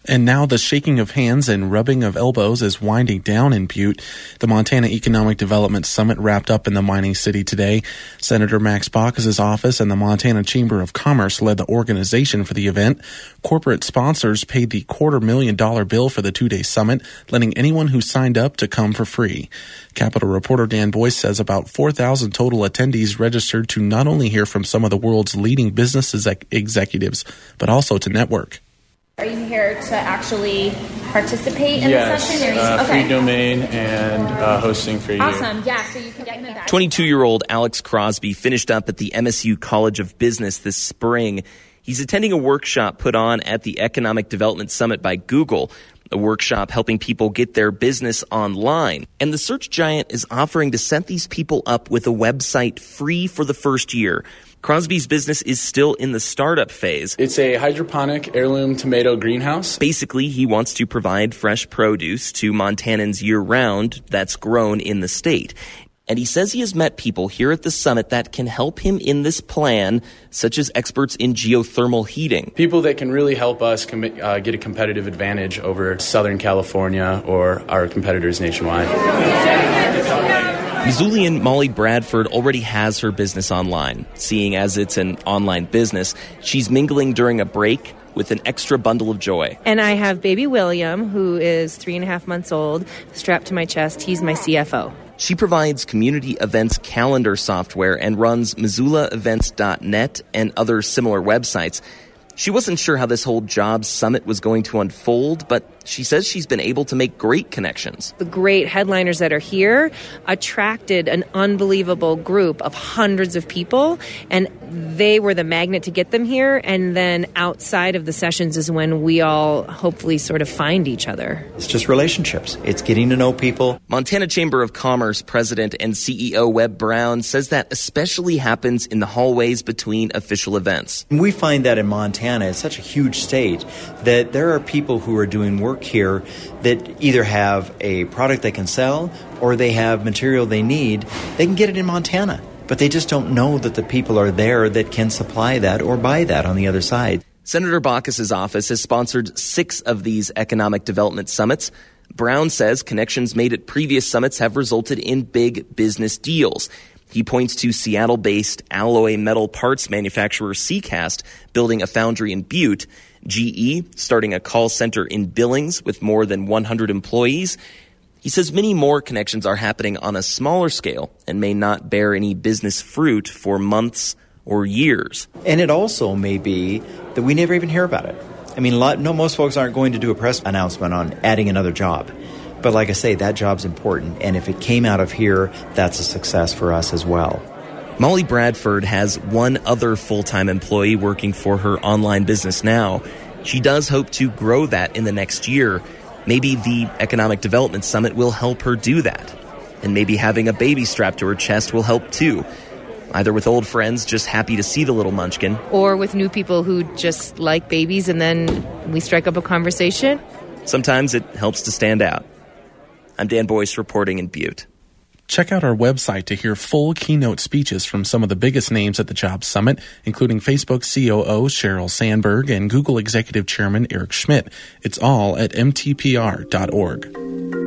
And now the shaking of hands and rubbing of elbows is winding down in Butte. The Montana Economic Development Summit wrapped up in the mining city today. Senator Max Baucus' office and the Montana Chamber of Commerce led the organization for the event. Corporate sponsors paid the $250,000 bill for the two-day summit, letting anyone who signed up to come for free. Capitol reporter Dan Boyce says about 4,000 total attendees registered to not only hear from some of the world's leading business executives, but also to network. Are you here to actually participate in the session? Yes, free domain and hosting for you. Awesome, yeah, so you can get in the back. 22-year-old Alex Crosby finished up at the MSU College of Business this spring. He's attending a workshop put on at the Economic Development Summit by Google, a workshop helping people get their business online. And the search giant is offering to set these people up with a website free for the first year. Crosby's business is still in the startup phase. It's a hydroponic heirloom tomato greenhouse. Basically, he wants to provide fresh produce to Montanans year-round that's grown in the state. And he says he has met people here at the summit that can help him in this plan, such as experts in geothermal heating. People that can really help us get a competitive advantage over Southern California or our competitors nationwide. Missoulian Molly Bradford already has her business online. Seeing as it's an online business, she's mingling during a break with an extra bundle of joy. And I have baby William, who is 3.5 months old, strapped to my chest. He's my CFO. She provides community events calendar software and runs MissoulaEvents.net and other similar websites. She wasn't sure how this whole jobs summit was going to unfold, but she says she's been able to make great connections. The great headliners that are here attracted an unbelievable group of hundreds of people, and they were the magnet to get them here. And then outside of the sessions is when we all hopefully sort of find each other. It's just relationships. It's getting to know people. Montana Chamber of Commerce President and CEO Webb Brown says that especially happens in the hallways between official events. We find that in Montana, it's such a huge state, that there are people who are doing work here that either have a product they can sell or they have material they need. They can get it in Montana, but they just don't know that the people are there that can supply that or buy that on the other side. Senator Baucus' office has sponsored 6 of these economic development summits. Brown says connections made at previous summits have resulted in big business deals. He points to Seattle-based alloy metal parts manufacturer CCast building a foundry in Butte, GE starting a call center in Billings with more than 100 employees. He says many more connections are happening on a smaller scale and may not bear any business fruit for months or years. And it also may be that we never even hear about it. I mean, most folks aren't going to do a press announcement on adding another job. But like I say, that job's important, and if it came out of here, that's a success for us as well. Molly Bradford has one other full-time employee working for her online business now. She does hope to grow that in the next year. Maybe the Economic Development Summit will help her do that. And maybe having a baby strapped to her chest will help too. Either with old friends just happy to see the little munchkin, or with new people who just like babies and then we strike up a conversation. Sometimes it helps to stand out. I'm Dan Boyce reporting in Butte. Check out our website to hear full keynote speeches from some of the biggest names at the Jobs Summit, including Facebook COO Sheryl Sandberg and Google Executive Chairman Eric Schmidt. It's all at mtpr.org.